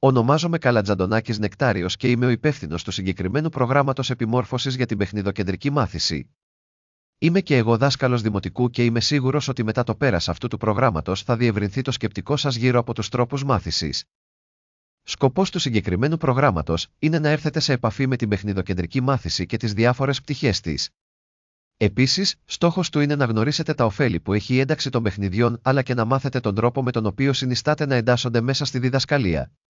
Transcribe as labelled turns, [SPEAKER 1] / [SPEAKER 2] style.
[SPEAKER 1] Ονομάζομαι Καλατζαντονάκης Νεκτάριος και είμαι ο υπεύθυνος του συγκεκριμένου προγράμματος επιμόρφωσης για την παιχνιδοκεντρική μάθηση. Είμαι και εγώ δάσκαλος δημοτικού και είμαι σίγουρος ότι μετά το πέρας αυτού του προγράμματος θα διευρυνθεί το σκεπτικό σας γύρω από τους τρόπους μάθησης. Σκοπός του συγκεκριμένου προγράμματος είναι να έρθετε σε επαφή με την παιχνιδοκεντρική μάθηση και τις διάφορες πτυχές της. Επίσης, στόχος του είναι να γνωρίσετε τα ωφέλη που έχει η ένταξη των παιχνιδιών αλλά και να μάθετε τον τρόπο με τον οποίο συνιστάτε να εντάσσονται μέσα στη διδασκαλία.